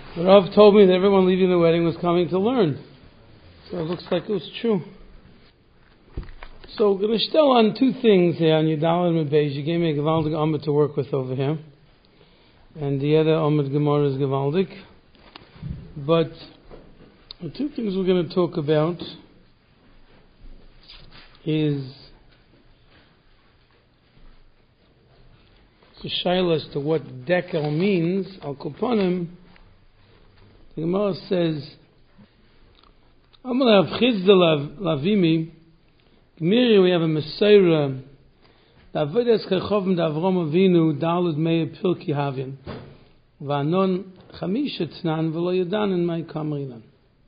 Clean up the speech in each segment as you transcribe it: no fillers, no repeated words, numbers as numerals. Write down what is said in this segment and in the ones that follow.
The Rav told me that everyone leaving the wedding was coming to learn. So it looks like it was true. So we're going to still on two things here on Yudal and Mebeis. You gave me a Gevaldik Amud to work with over here. And the other Amud Gemara is Gevaldik. But the two things we're going to talk about is the shaila as to what dekel means. Al Kopanim, the Gemara says, Amalav Chizda Lavimi, Gmiri, we have a Mesaira, Davidas Kechovim Davrom Avinu, Dalud Meir Pilki Havin, Vanon Chamisha Tnan, Velo Yadanin Mai Kamrinan.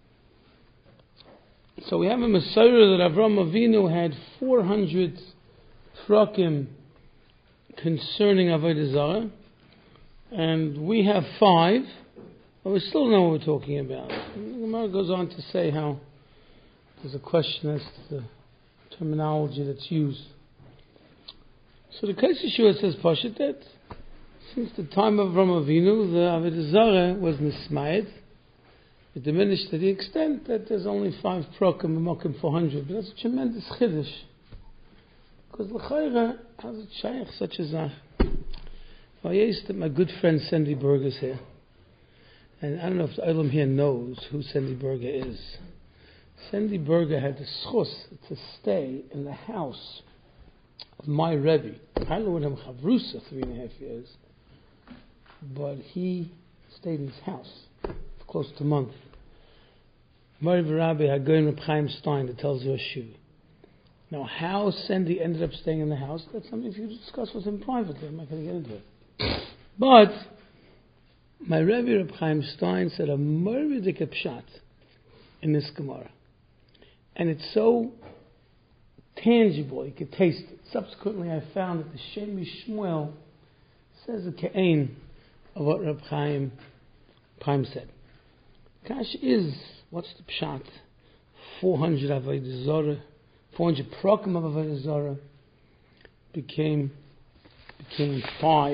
So we have a Mesaira that Avram Avinu had 400 prakim concerning Avodah Zarah, and we have 5, but we still know what we're talking about. The Gemara goes on to say how there's a question as to the terminology that's used. So the Kais Yeshua says, Pashat, that since the time of Avram Avinu, the Avodah Zarah was nismayed. It diminished to the extent that there's only 5 prakim, Mokim 400, but that's a tremendous chiddush. Because l'chayra, how's it shaykh such as that? Well, yes, that my good friend Sandy Berger is here. And I don't know if the Olam here knows who Sandy Berger is. Sandy Berger had the schus to stay in the house of my Rebbe. I lived with him chavrusa 3.5 years. But he stayed in his house for close to a month. My Rabbi Hagoyin Reb Chaim Stein that tells you a shiva. Now, how Sandy ended up staying in the house, that's something if you discuss with him privately. I'm not going to get into it. But my Rebbe Reb Chaim Stein said a murvidik pshat in this Gemara. And it's so tangible, you could taste it. Subsequently, I found that the Shem Shmuel says a ke'ain of what Reb Chaim said. Kash is, what's the pshat? 400 Avodah Zarah. 400 prakim of Avodah Zarah became 5.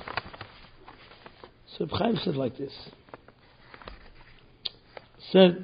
So Reb Chaim said like this. Said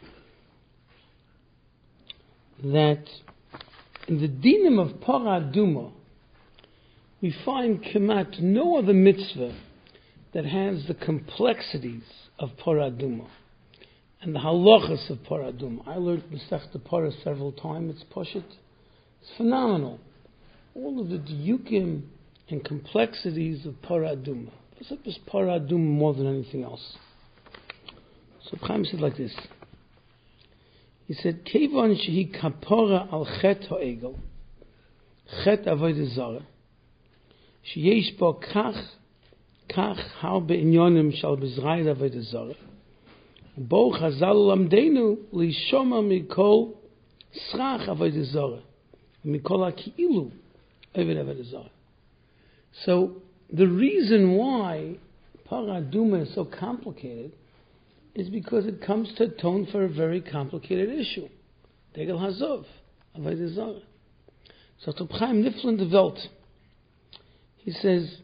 that in the dinim of Parah Aduma we find kemat no other mitzvah that has the complexities of Parah Aduma and the halachas of Parah Aduma. I learned Masechta Parah several times. It's Pashat. It's phenomenal. All of the diyukim and complexities of Parah Aduma. It's Parah Aduma more than anything else. So Chaim said like this. He said, Kevon shehi kapora al chet ha'egel, chet avodah zarah, sheyesh bo kach harbe inyonim shal bezrayed avodah zarah, bo chazal lamdenu lishoma mikol srach avodah zarah, mikol ha'ki'ilu avodah zarah. So the reason why Parah Aduma is so complicated is because it comes to atone for a very complicated issue. Degel Hazov, Avodah Zarah. So Reb Chaim Niflin de Welt, he says,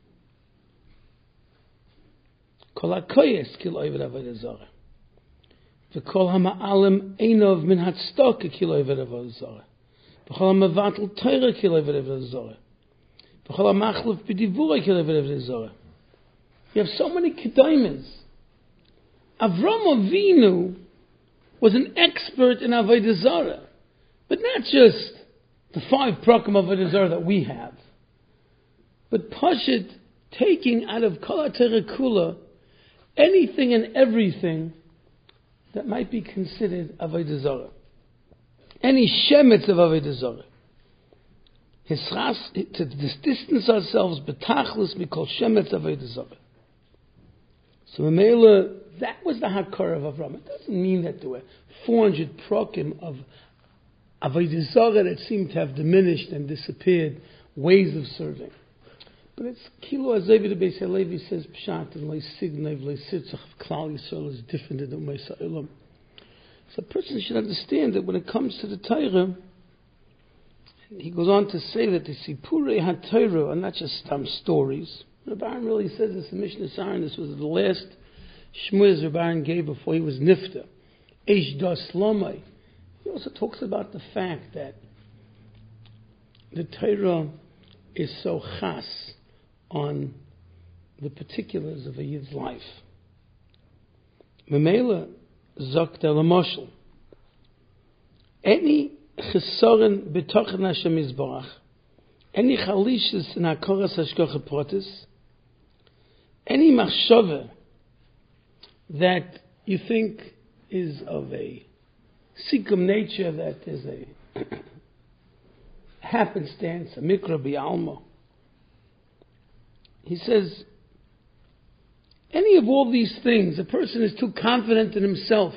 Kol HaKoyes kil oived Avodah Zarah. V'kol HaMa'alim einov min hatstoka kil oived Avodah Zarah. V'kol HaMavatl Torah kil oived Avodah Zarah. V'kol HaMachlef b'divura kil oived Avodah Zarah. You have so many kedaimes. Avram Avinu was an expert in Avodah Zarah, but not just the 5 prakim of Avodah Zarah that we have, but Pashat taking out of Kol HaTorah Kula anything and everything that might be considered Avodah Zarah, any shemetz of Avodah Zarah. To distance ourselves betachlus mikol shemetz Avodah Zarah. So Mamela, that was the Hakar of Avram. It doesn't mean that there were 400 prakim of Avodah Zarah that seemed to have diminished and disappeared, ways of serving. But it's Kilo Azevi the Beis Halevi says Pshat and Leisignev Leisitzach Klal Yisrael is different than Umay Sa'ilam. So a person should understand that when it comes to the Torah, he goes on to say that the Sipurei HaTorah are not just stories. The Baron really says this in Mishnah Saran. This was the last Shmuel's Rabban gave before he was nifta. Eish das lomai. He also talks about the fact that the Torah is so chas on the particulars of a yid's life. Memela zokt el moshel. Any chesoren betochen Hashem Yisborach, any chalishes in hakoras hashgacha pratis, any machshava that you think is of a sikum nature, that is a happenstance, a mikra bi'alma. He says, any of all these things, a person is too confident in himself,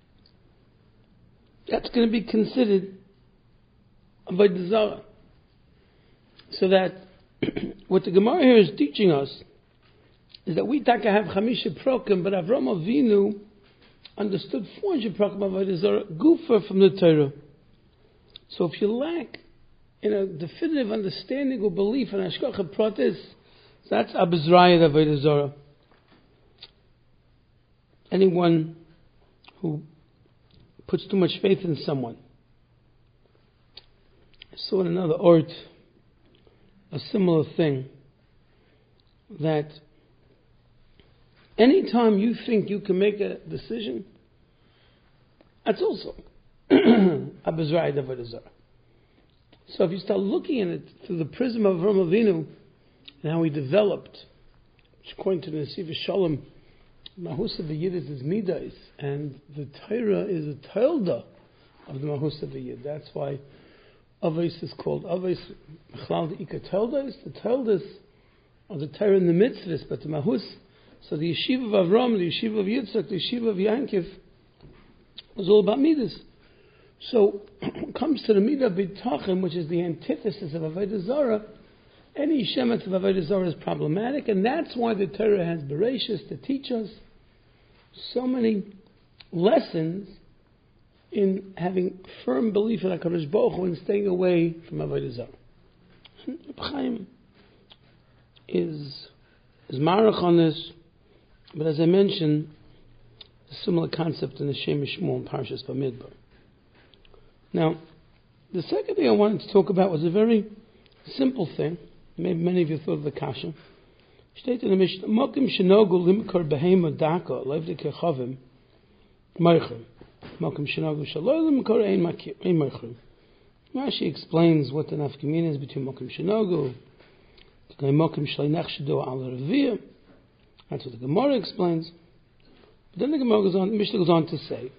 that's going to be considered avodah zarah. So that what the Gemara here is teaching us is that we taka have chamisha prokim, but Avram Avinu understood 400 prokim of avodah zarah gufa from the Torah. So if you lack in a definitive understanding or belief in hashgacha pratis, that's abizrayah avodah zarah. Anyone who puts too much faith in someone. I saw in another art a similar thing, that anytime you think you can make a decision, that's also abizrayah avodah zarah. So if you start looking at it through the prism of Avram Avinu and how he developed, which according to the Nesiv Shalom, Mahus of the Yid is his midas, and the Torah is a tilda of the Mahus of the Yid. That's why Avos is called Avos Mechlal the Ika Tildas. The Tildas are the Torah and the mitzvahs, but the Mahus, so the Yeshiva of Avram, the Yeshiva of Yitzchak, the Yeshiva of Yankiv was all about midas. So when it comes to the midah b'tachim, which is the antithesis of avodah zarah, any shemetz of avodah zarah is problematic, and that's why the Torah has Bereshis to teach us so many lessons in having firm belief in HaKadosh Baruch Hu and staying away from avodah zarah. Reb Chaim is marach on this, but as I mentioned, a similar concept in the Shem Shmuel and Parshas Bamidbar. Now, the second thing I wanted to talk about was a very simple thing. Maybe many of you thought of the kasha. Steht in the Mishnah, Mokim shenogu limkar behema daka levde kechavim meichrim. Mokim shenogu shaloi limkar ein meichrim. Rashi explains what the nafkamin is between Mokim shenogu, Mokim shaloi nechshedo al reviyah. That's what the Gemara explains. But then the Gemara goes on, the Mishnah goes on to say,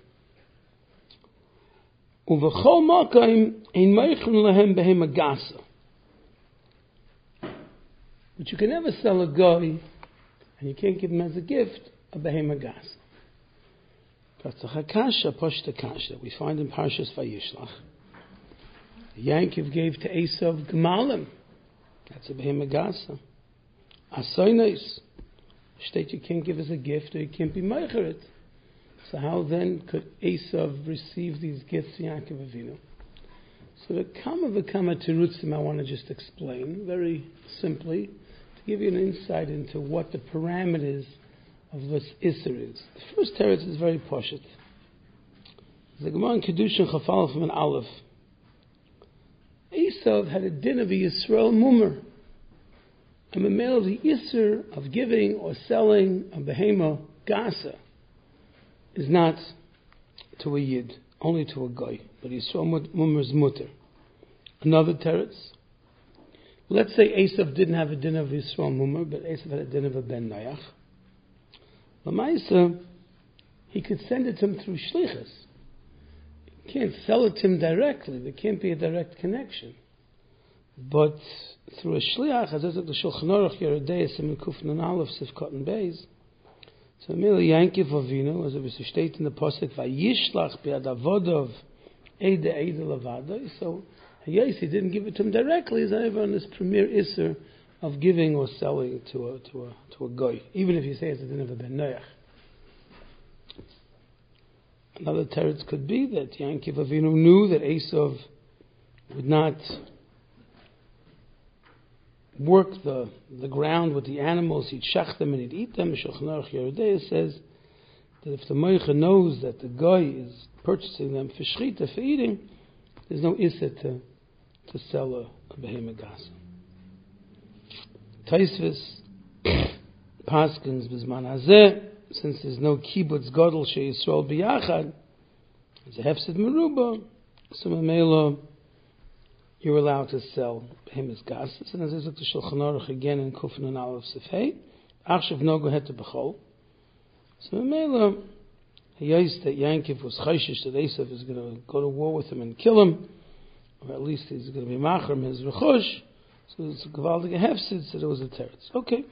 Uvechol Makayim ein meichrim lehem behema gasa. But you can never sell a guy, and you can't give him as a gift a behema gas. That's a hakasha, pashta kasha, that we find in Parshas Vayishlach. Yankiv gave to Esav Gemalim. That's a behema gasa. Asoinais. State you can't give as a gift, or you can't be meicheret. So how then could Esav receive these gifts from Yaakov Avinu? So the kama v'kama terutzim I want to just explain very simply to give you an insight into what the parameters of this Isser is. The first teretz is very poshut. The Gemara in Kedushin Chafal from an Aleph. Esav had a din of a Yisrael mummer. And the male of the Isser of giving or selling a behema gasa is not to a Yid, only to a Goy. But Yisrael mummer's mutter. Another teretz. Let's say Esav didn't have a din of Yisrael mummer, but Esav had a din of a ben nayach. L'maisa, he could send it to him through shlichus. You can't sell it to him directly. There can't be a direct connection. But through a shliach, as the Shulchan Aruch Yerodei Siman Kuf Nun Aleph Sivkot and Beis, so Mili Yankiv Avinu, as it was stated in the pasuk, Vayishlach bi'ad avodov Eide Levada. So yes, he didn't give it to him directly, as ever on this premier isser of giving or selling to a goy, even if you say it's a din of a ben noach. Another teretz could be that Yankiv Avinu knew that Esav would not work the ground with the animals. He'd shech them and he'd eat them. Shulchan Aruch Yerodei says that if the Moicha knows that the guy is purchasing them for shchita, for eating, there's no issa to sell a behemah gasa. Taisvis paskins bizman hazeh, since there's no kibbutz gadol she Yisrael biyachad, it's a hefsid meruba, so memela you're allowed to sell behemah gasas. And as I look to Shulchan Aruch again in Kufn and Aleph Sefei, achshav nogo het to bechol. So memela he used that Yankiv was chayshish that Esav is going to go to war with him and kill him, or at least he's going to be machram his rechush. So it's a gewaltige hefsid, so there was a teretz. Okay.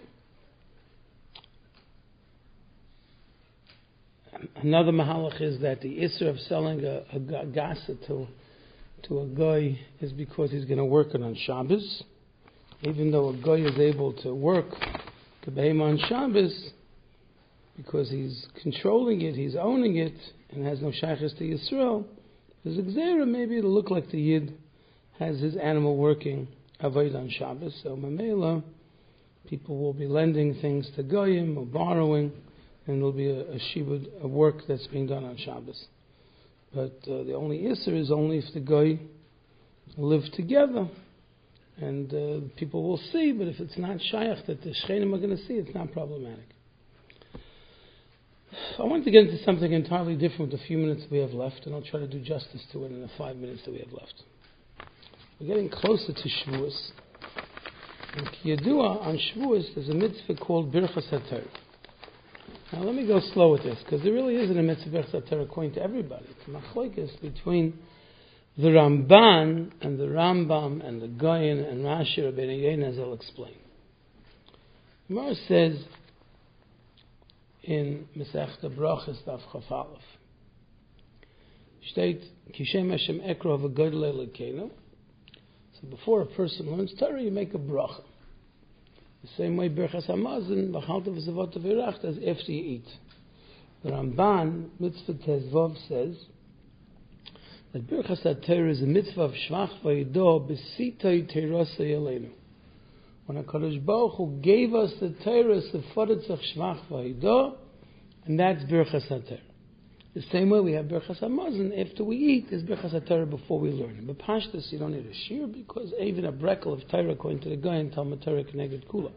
Another mahalach is that the isser of selling a gasa to a guy is because he's going to work it on Shabbos. Even though a guy is able to work the behemah on Shabbos, because he's controlling it, he's owning it, and has no shaykhis to Yisrael, there's a gzeira, maybe it'll look like the Yid has his animal working avoid on Shabbos. So mamela, people will be lending things to goyim or borrowing, and there'll be a shibud, a work that's being done on Shabbos. But the only isser is only if the goy live together, and people will see. But if it's not shaykh that the shchenim are going to see, it's not problematic. I want to get into something entirely different with the few minutes we have left, and I'll try to do justice to it in the 5 minutes that we have left. We're getting closer to Shavuos. In Kiyadua, on Shavuos, there's a mitzvah called Birchas HaTorah. Now let me go slow with this, because there really isn't a mitzvah Birchas HaTorah according to everybody. It's a machlokes between the Ramban and the Rambam and the Goyen and Rashi Rabbeinu Yehuda, as I'll explain. Gemara says in Masechta Brachos Daf Chaf Aleph, Shteit Kishem Hashem Ekro V'Godel Elokeinu. So before a person learns Torah, you make a bracha. The same way Birchas Hamazon V'Chalta V'Zavot V'Irachta as after you eat. The Ramban Mitzvah Tezvav says that Birchas HaTorah is a mitzvah of Shvach V'Yido B'Sitay Teirasa Yaleinu. When HaKadosh Baruch Hu gave us the Torah, Seforetzach Shvach V'Yido, and that's Birchas HaTorah. The same way we have Birchas Hamazon after we eat, is Birchas HaTorah before we learn. But Pashtus, you don't need a shir, because even a brekel of Torah, according to the guy in Talmud Torah, Keneged Kula.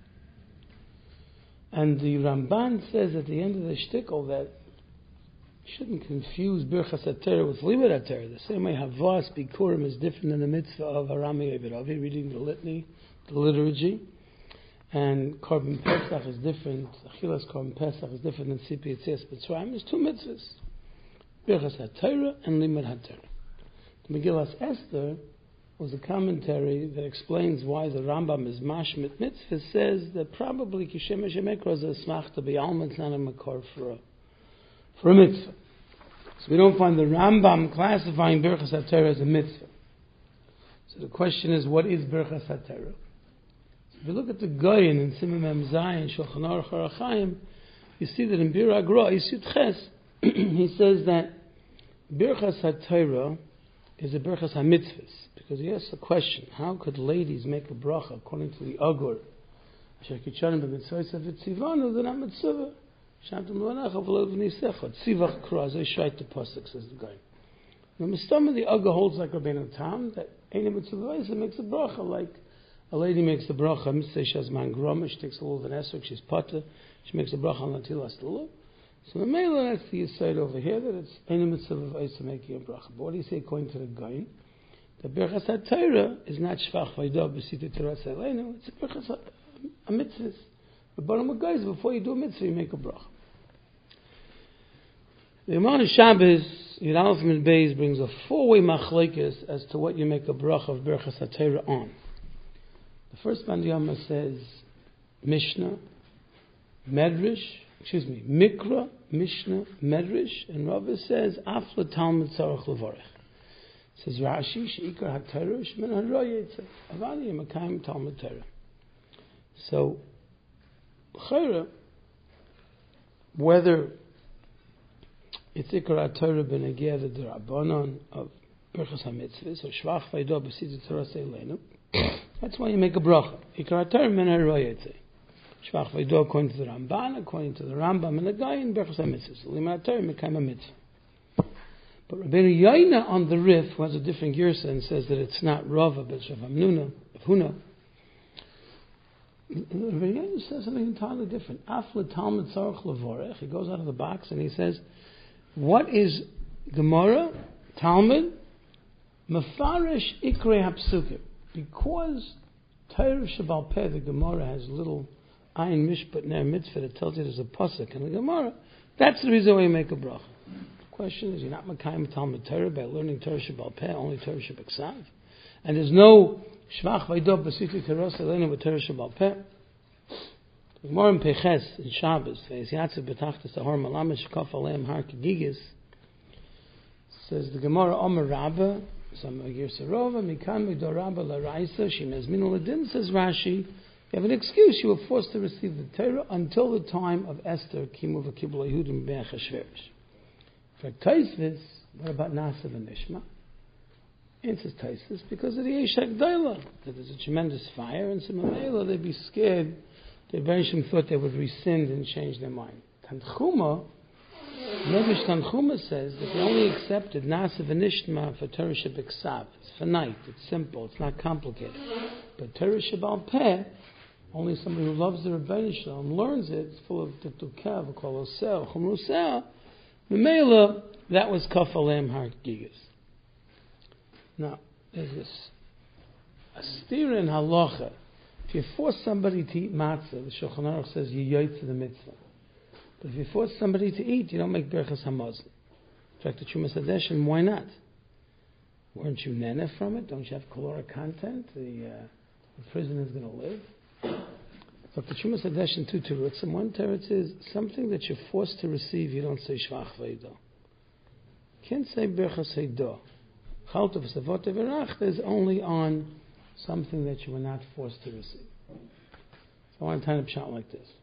And the Ramban says at the end of the shtickle that you shouldn't confuse Birchas HaTorah with Limud HaTorah. The same way Havas Bikurim is different than the mitzvah of Arami Eviravi, reading the litany, the liturgy. And Korban Pesach is different. Achilas Korban Pesach is different than Sipi Yitzias B'Tzrayim. There's two mitzvahs: Birchas HaTorah and Limud HaTorah. The Megillas Esther was a commentary that explains why the Rambam is mashmit mitzvah. Says that probably Kishem Hashem Ekro is a smach to be alma. It's not a makor for a mitzvah. So we don't find the Rambam classifying Birchas HaTorah as a mitzvah. So the question is, what is Birchas HaTorah? If you look at the Goyen in Simon Mem Zayin, Shulchan Aruch Orach Chaim, you see that in Bir Agra, Yisud Ches, he says that Birchas HaTorah is a Birchas HaMitzvahs, because he asks a question: how could ladies make a bracha according to the Agur? Asher Kitchanim b'mitzvahs v'tzivanu, they're not mitzvah. Shantam l'vanacha v'lo v'nisechot. Tzivach kra, they shite the pasuk, says the Goyen. Now, Mistama, the Agur holds like Rabbeinu Tam, that any mitzvah makes a bracha, like a lady makes the bracha, Mitzvah Shazman Groma, she takes a little of an esrog, she's potter, she makes a bracha on Natilas Lulav. So the Mela, that's the side over here, that it's any mitzvah of ice to make a bracha. But what do you say according to the Goyen? The Birchas HaTorah is not Shvach V'Yido B'Sitei Teirasa Yaleinu, it's a Birchas HaMitzvahs. The bottom of guys, before you do a mitzvah, you make a bracha. The Imam Shabbos, Yud Aleph Mid Beis, brings a four-way machlekes as to what you make a bracha of Birchas HaTorah on. The first Bandiyama says Mishnah, Medrash, Mikra, Mishnah, Medrash, and Rava says Afla Talmud Tzarech Levarech. Says Rashi, Sheikar HaTorah, Shemin HaRoya Yitzah, Avani Yemekayim Talmud Torah. So, Chayra, whether it's Ikar HaTorah B'Negeh the Rabbanon of Birchas HaMitzvahs, or Shvach V'Yido B'Sitei Teirasa Yaleinu, that's why you make a bracha. Ikar HaTorah Min HaRoya Yitzah. Shvach Vaydo according to the Ramban, according to the Rambam and the guy in Berchus HaMitzvah. Liman HaTorah Mekayim HaMitzvah. But Rabbeinu Yoina on the Rif, who has a different Girsa and says that it's not Rava but Rav Huna. Rabbeinu Yoina says something entirely different. Afle Talmud Tzarech Levorech. He goes out of the box and he says, what is Gemara, Talmud, Mefarish Ikrei HaPsukim? Because Torah Shebal Peh, the Gemara has little Ayin Mishpat Ner Mitzvah that tells you there's a pasuk in the Gemara. That's the reason why you make a bracha. The question is, you're not Makayim Talmud Torah by learning Torah Shebal Peh, only Torah Shebeksav. And there's no Shvach Vaydo B'Siti Teros Elena with Torah Shebal Peh. The Gemara in Peches, in Shabbos, Yatziv B'Tachtas Ahor Malamed Shekaf Aleim Har Kegigas, says the Gemara Omer Rabba, Some Girsa Rova, Mikan Midor Rabba L'Raisa, Shemezmin L'Din, says Rashi, you have an excuse, you were forced to receive the Torah until the time of Esther, Kimu V'Kibul Yehudim Ben Chashverosh. For Taisvis, what about Nasav and Nishma? Answers Taisvis, because of the Eish HaGdayla, that there's a tremendous fire, and some Mamela, they'd be scared. The Bereshim thought they would rescind and change their mind. Tanchuma, Nevish Tanchuma says that they only accepted Nasav and Nishma for Torah Shebeksav. It's finite, it's simple, it's not complicated. But Torah Shebal Peh, only somebody who loves the Rebbeinu Shalom learns it. It's full of Tetukev, Kolosel, Chumrusel. Memela, that was Kaf Alem Har Gigas. Now, there's this Astira in Halacha. If you force somebody to eat matzah, the Shulchan Aruch says you yoyt to the mitzvah. But if you force somebody to eat, you don't make Berchas Hamazon. In fact, the Chumas Hadeshim, why not? Weren't you nene from it? Don't you have caloric content? The prison is going to live. But the Chumas Hadeshim two terutzim. One teretz is something that you're forced to receive. You don't say Shvach Vaydo. You can't say Berchas Haydo. Chaltov Savot Verach is only on something that you were not forced to receive. So I want to tie up shot like this.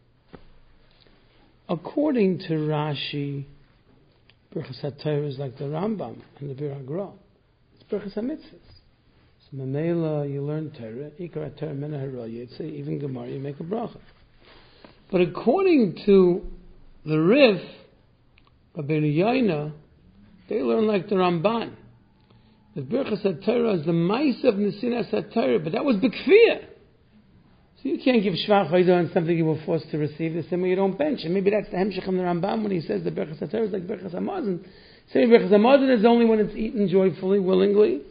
According to Rashi, Berchas HaTorah is like the Rambam and the Bir HaGra. It's Berchas HaMitzvahs. So Mamela, you learn Torah, Ikar HaTorah Mena Haroya, it's even Gemara, you make a bracha. But according to the Rif, Rabbeinu Yoina, they learn like the Ramban. The Berchas HaTorah is the Ma'is of Nesinas HaTorah, but that was B'kfiyah. So you can't give Shvach Vaydo on something you were forced to receive, the same way you don't bench. And maybe that's the Hemshech of the Rambam when he says the Berchas HaTorah is like Berchas Hamazon. Saying Berchas Hamazon is only when it's eaten joyfully, willingly.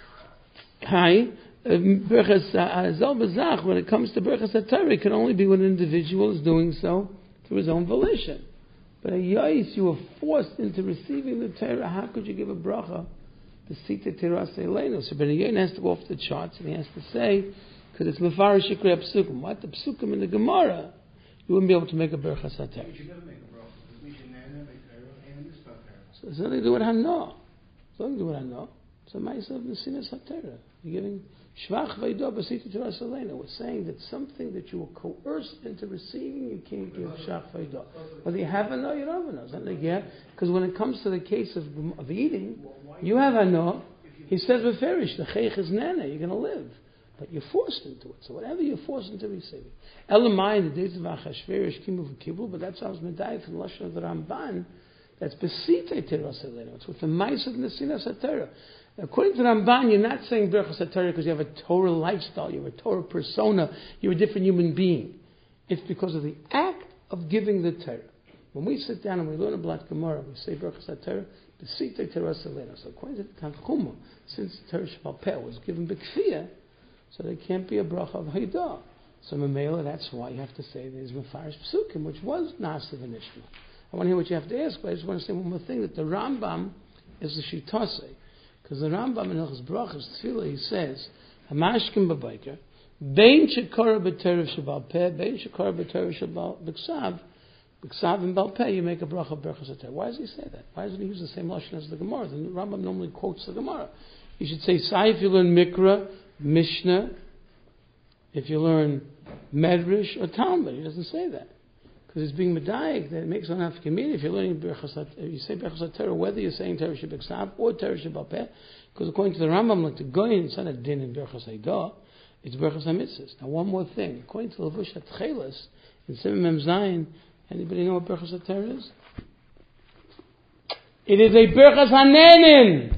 Berchas Zal B'Zach, when it comes to Berchas HaTorah, it can only be when an individual is doing so through his own volition. But a Yais, you were forced into receiving the Torah, how could you give a bracha? The Sita Teras Eleno. So Rabbeinu Yoina has to go off the charts and he has to say, because it's Mefarish Ikrei HaPsukim. What? The Psukim in the Gemara, you wouldn't be able to make a Berchas HaTorah. But you got to make a bracha. So it's nothing to do with Hano. It's nothing to do with Hano. It's a Ma'aseh of Nesinas HaTorah. You're giving Shvach Vaydo B'Sita Teras Eleno. We're saying that something that you were coerced into receiving, you can't give Shvach Vaydo. Whether you have Hano, you don't have Hano. It's not like, yeah, because when it comes to the case of eating, you have Hano. He says B'Ferish, the Cheich is Nana, you're going to live. But you're forced into it. So whatever you're forced into receiving. Elamai in the days of Achashverosh, Kimu V'Kibul, but that's how it's Medayif in Lashon of the Ramban. That's B'Sitei Teras Eleno. It's with the Ma'is of Nesinas HaTorah. According to Ramban, you're not saying Berchas HaTorah because you have a Torah lifestyle, you're a Torah persona, you're a different human being. It's because of the act of giving the Torah. When we sit down and we learn a Blat Gemara, we say Berchas HaTorah, B'Sitei Teras Eleno. So according to the Tanchuma, since Torah Shebal Peh was given B'Kfiyah, so there can't be a bracha of Haidah. So Mamela, that's why you have to say there's Mefarish Psukim, which was Nasav and Nishma. I want to hear what you have to ask, but I just want to say one more thing, that the Rambam is the Shitase. Because the Rambam in Hilchos Brachos Tefillah, he says, Hamashkim b'Baiker, Bein Shekara b'Torah Shebal Peh, Bein Shekara b'Torah Shebal B'Ksav, B'Ksav and Bal Peh, you make a bracha of Berchas HaTorah. Why does he say that? Why doesn't he use the same lashon as the Gemara? The Rambam normally quotes the Gemara. You should say, Sai if you learn Mikra, Mishnah, if you learn Medrash or Talmud. He doesn't say that. Because it's being medayik that it makes one have to commit. If you're learning Berchas HaTorah, you say Berchas HaTorah, whether you're saying Torah Shebeksav or Torah Shebal Peh, because according to the Rambam, like the Goyin, it's not a din in Berchas Haidah, it's Berchas HaMitzvahs. Now one more thing, according to Levush HaTcheles, In Simon Mem Zayin, anybody know what Birchas HaTorah is? It is a Birchas HaNenin.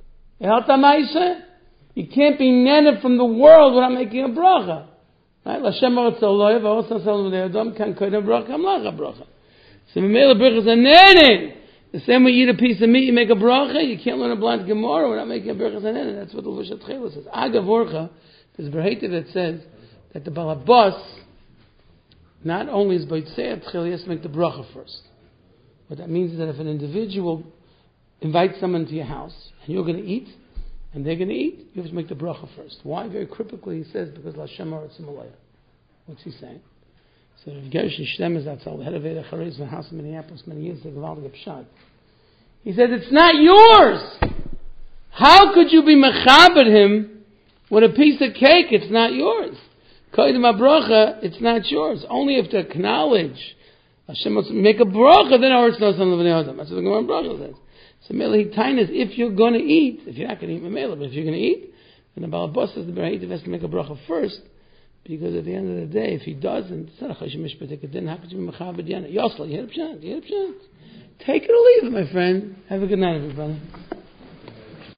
You can't be nenin from the world without making a bracha. Right? L'Hashem Haratzaloi v'Osam Salam V'Ne'adam kan koydem bracha amlacha bracha. So Memela Birchas HaNenin. The same way you eat a piece of meat, you make a bracha. You can't learn a blind Gemara without making a Birchas HaNenin. That's what the Lush HaTchela says. Agav Orcha, there's a Berheita that says that the Balabas not only is Baitzei Tchil, he has to make the bracha first. What that means is that if an individual invites someone to your house and you're going to eat and they're going to eat, you have to make the bracha first. Why? Very cryptically he says, because L'Hashem Haratzim Alaya. What's he saying? So if Gershon Shtem is outside the head of Eda Charez in the house in Minneapolis many years ago, Pshat. He said, it's not yours! How could you be mechaber him with a piece of cake? It's not yours. Koydem bracha, it's not yours. Only if to acknowledge Hashem must make a bracha, then Oretz Nosam L'Vnei Adam. That's what the Gemara bracha says. So Melech Tainas, if you're going to eat, if you're not going to eat Memela, but if you're going to eat, then the Balabas says the Berheita has to make a bracha first, because at the end of the day, if he doesn't, it's not a Chayshim Mishpatik, then how could you be Mechaber Yana? Yosla, you hit a pshat. Take it or leave it, my friend. Have a good night, everybody.